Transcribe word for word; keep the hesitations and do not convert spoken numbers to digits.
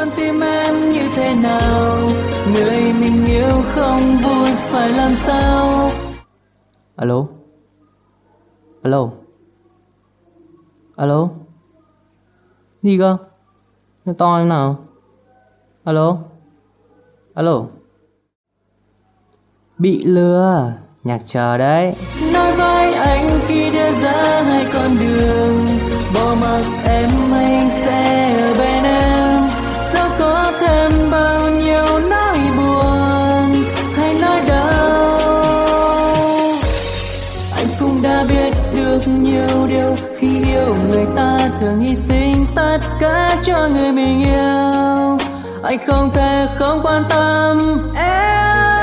con tim em như thế nào, người mình yêu không vui phải làm sao. Alo, alo, alo, gì cơ, nó to như nào? Alo, alo, bị lừa, nhạc chờ đấy. Nói với anh khi đưa ra hai con đường, bỏ mặc em anh sẽ ở bên em. Dẫu có thêm bao nhiêu nỗi buồn hay nỗi đau, anh cũng đã biết được nhiều điều. Khi yêu người ta thường hy sinh tất cả cho người mình yêu. Anh không thể không quan tâm em.